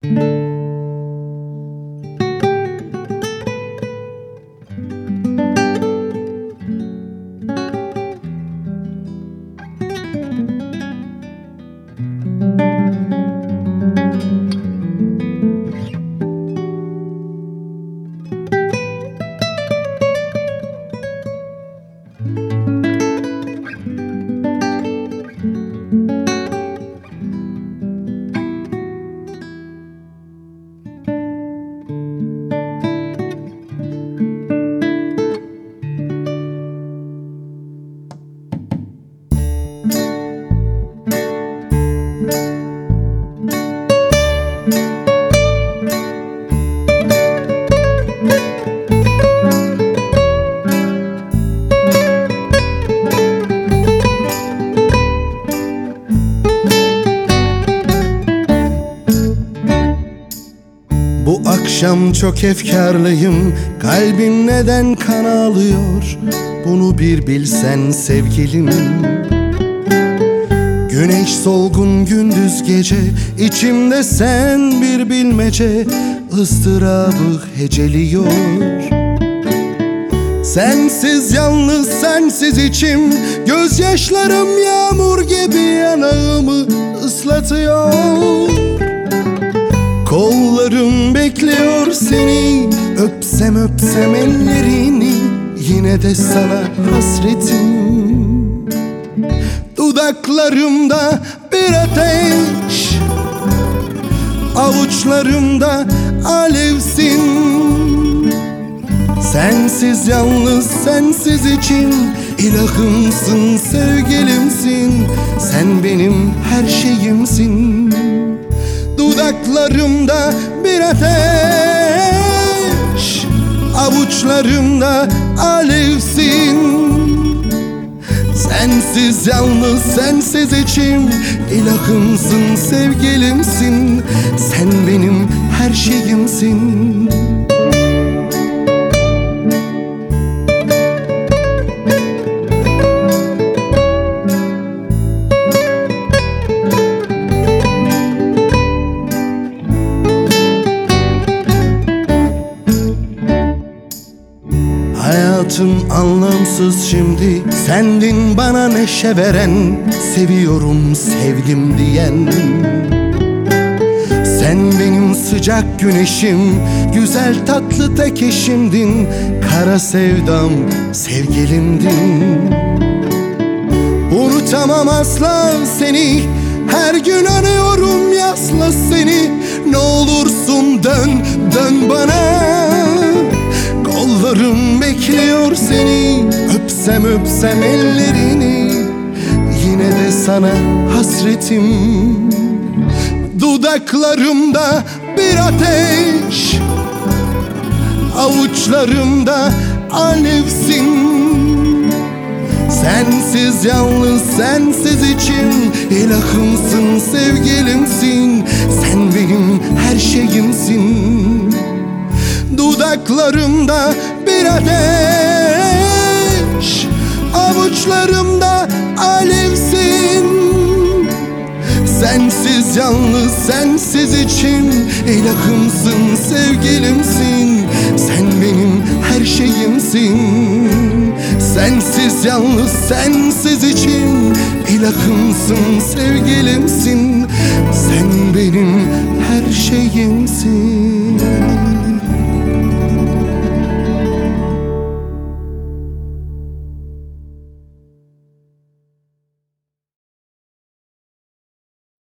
Bu akşam çok efkarlıyım, kalbim neden kan ağlıyor? Bunu bir bilsen sevgilim. Güneş solgun gündüz gece, içimde sen bir bilmece, ıstırabı heceliyor. Sensiz, yalnız sensiz içim, gözyaşlarım yağmur gibi yanağımı ıslatıyor. Kollarım bekliyor seni, öpsem öpsem ellerini, yine de sana hasretim. Dudaklarımda bir ateş, avuçlarımda alevsin. Sensiz, yalnız sensiz için, ilahımsın, sevgilimsin. Sen benim her şeyimsin. Dudaklarımda bir ateş, avuçlarımda alevsin. Sensiz, yalnız sensiz içim, ilahımsın, sevgilimsin. Sen benim her şeyimsin. Hayatım anlamsız şimdi, sendin bana neşe veren, seviyorum sevdim diyen. Sen benim sıcak güneşim, güzel tatlı tek eşimdin. Kara sevdam, sevgilimdin. Unutamam asla seni, her gün arıyorum yasla seni. Ne olursun dön, dön bana. Kollarım bekliyor seni, öpsem öpsem ellerini, yine de sana hasretim. Dudaklarımda bir ateş, avuçlarımda alevsin. Sensiz, yalnız sensiz için, ilahımsın, sevgilimsin. Sen benim her şeyimsin. Dudaklarımda bir ateş, avuçlarımda alevsin. Sensiz, yalnız sensiz için, ilahımsın, sevgilimsin. Sen benim her şeyimsin. Sensiz, yalnız sensiz için, ilahımsın, sevgilimsin. Sen benim her şeyimsin.